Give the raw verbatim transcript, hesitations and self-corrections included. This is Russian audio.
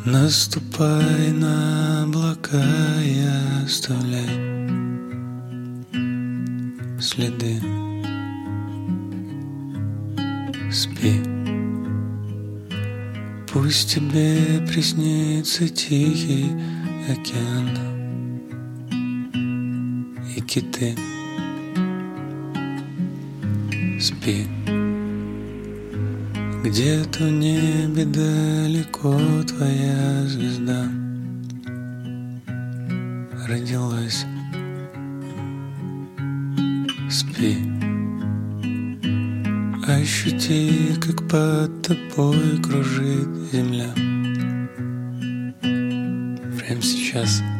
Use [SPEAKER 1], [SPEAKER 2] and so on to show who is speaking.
[SPEAKER 1] Наступай на облака и оставляй следы. Спи, пусть тебе приснится тихий океан и киты. Спи, где-то в небе далеко твоя звезда родилась. Спи, ощути, как под тобой кружит земля. Прямо сейчас.